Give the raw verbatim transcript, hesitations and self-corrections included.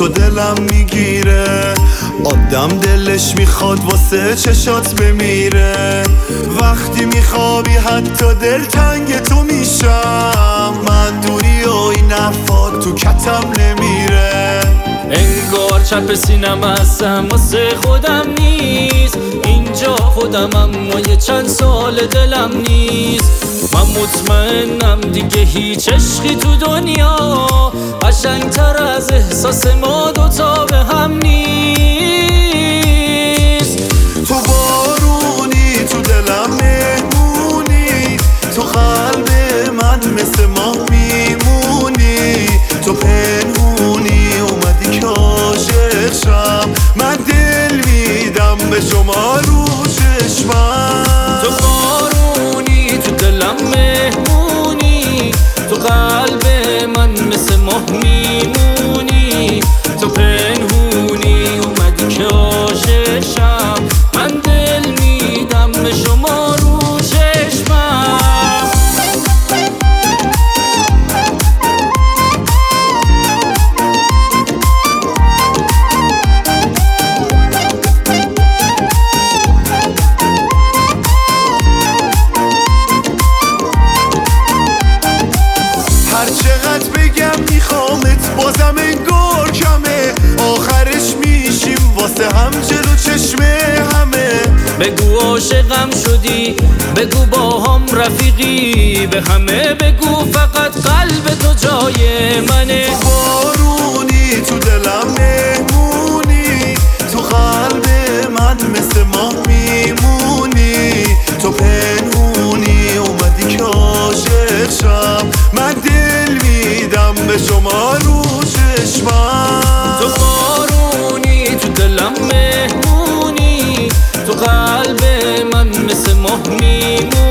تو دلم میگیره. آدم دلش میخواد واسه چشات بمیره. وقتی میخوابی حتی دل تنگ تو میشم. من دوری و این حرفات تو کتم نمیره. انگار چپ سینم هستم واسه خودم نیست. اینجا خودم اما یه چند سال دلم نیست. من مطمئنم دیگه هیچ عشقی تو دنیا قشنگتر از احساس ما دوتا به هم نیست. تو بارونی تو دلم مهمونی. تو قلب من مثل ماه میمونی. تو پنهونی اومدی که عاشق شم. من دل میدم به شما رو چشمم. تو بارونی تو دلم مهمونی. تو قلب من مثل ماه میمونی. تو پنهونی اومدی که عاشق شم. من دل میدم به شما رو چشمم. هر چقدر بگم میخوامت بازم انگار کمه. آخرش میشیم واسه هم جلو چشمه همه. بگو عاشقم شدی، بگو با هم رفیقی. به همه بگو فقط قلب تو جای منه. تو بارونی تو دلم مهمونی. تو قلب من مثل ماه میمونی. تو پنهونی اومدی که عاشق شم. من دل میدم به شما رو چشمم. تو بارونی تو دلم مهمونی. تو قلب من مثل ماه میمونی.